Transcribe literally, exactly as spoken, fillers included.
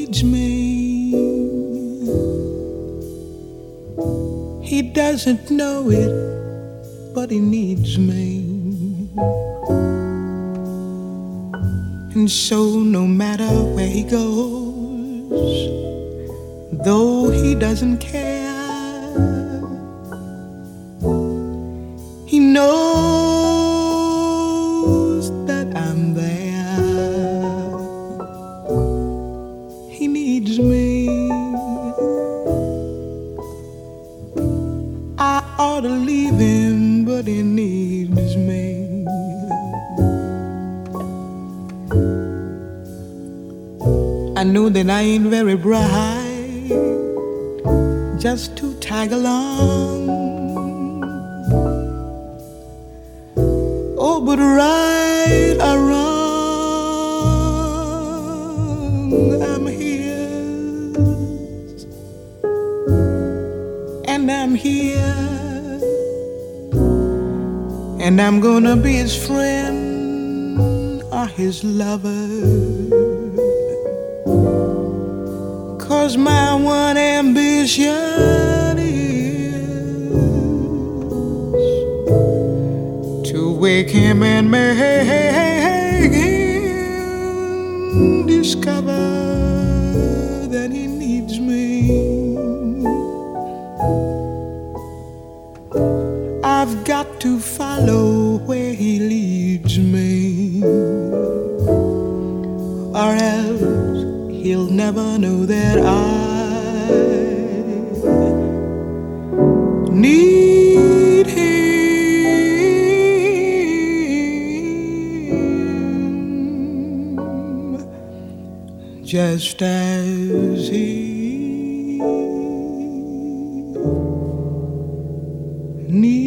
needs me. He doesn't know it, but he needs me. And so no matter where he goes, though he doesn't care, he knows that I'm there. He needs me. I ought to leave him, but he needs me. I know that I ain't very bright, just to tag along. Oh, but right or wrong, I'm his, and I'm here, and I'm gonna be his friend or his lover. 'Cause my one ambition is to wake him and make him discover that he needs me. I've got to follow where he leads me, or else he'll never know that I need him just as he needs